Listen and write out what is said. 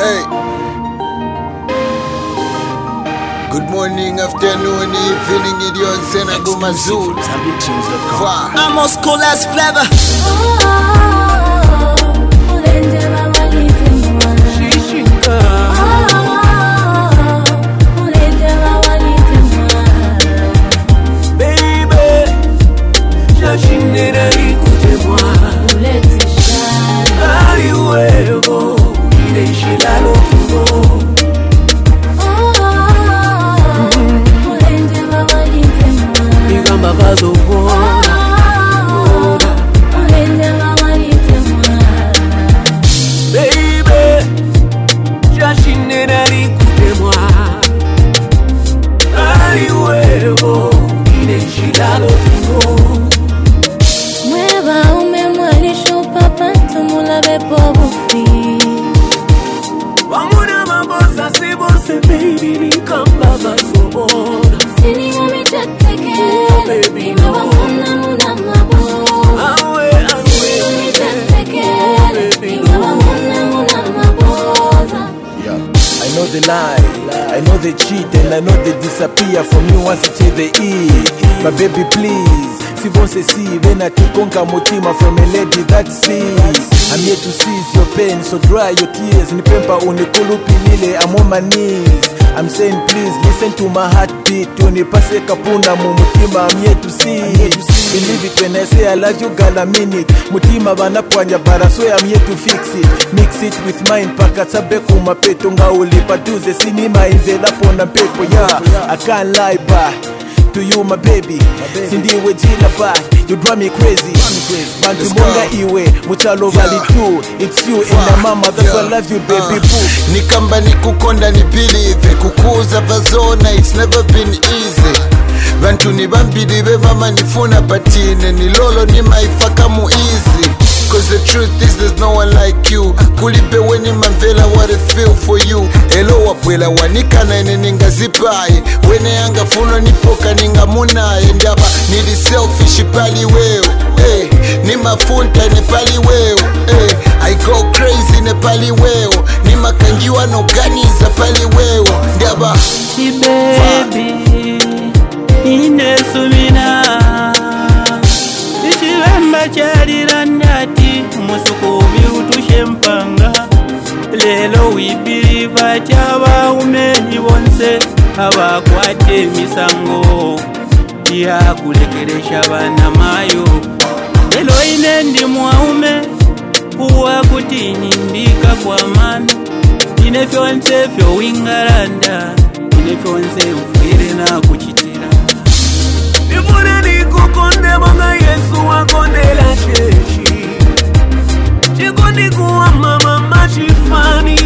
Hey. Good morning, afternoon, evening, idiot, Senago Mazul. I'm on school as flavor. I know they lie, I know they cheat, and I know they disappear from you once you they eat. But baby please, si bon se si, vena tukonka motima from a lady that sees. I'm here to seize your pain, so dry your tears. Nipempa unikulupilile, I'm on my knees. I'm saying please, listen to my heartbeat. Unipase kapuna mumutima, I'm here to see. Believe it when I say I love you, girl, I mean it. Mutima banapwanya bara, so I'm here to fix it. Mix it with mine, paka sabe kumapeto. Nga ulipa duze, sinima inzela pona pepo. Yeah, I can't lie back to you, my baby. Sindiwe jina ba, you drive me crazy. Bantu monga iwe, muchalo vali too. It's you and my mama, that's why I love you, baby boo. Nikamba nikukonda ni believe, kukuza vazona, it's never been easy. Bantu ni bambidi be mama nifuna patine, ni lolo ni maifaka mu easy. Cause the truth is there's no one like you. Kulipe weni manvela what it feel for you. Elo wapwela wanikana ene ninga zipaye. Wene anga funo nipoka ninga munaye. Ndaba nili selfish pali weo. Hey, ni mafunta ne pali weo. Hey, I go crazy ne pali weo. Ni makangiwa no ganiza pali weo. Ndaba baby inesumina ichilamba chalira ndati musuku birutushe mpanga lelo wibiriva chaba umenyi bonse abakwate misango ya kulekeresha bana mayo lelo inendi mwaume kuwa kutini mbika kwa manu inefyonse fyo wingaranda inefyonse ufire na kuchitira nifune nikukonde monga Yesu wakondela chechi chikundi kuwa mama machifani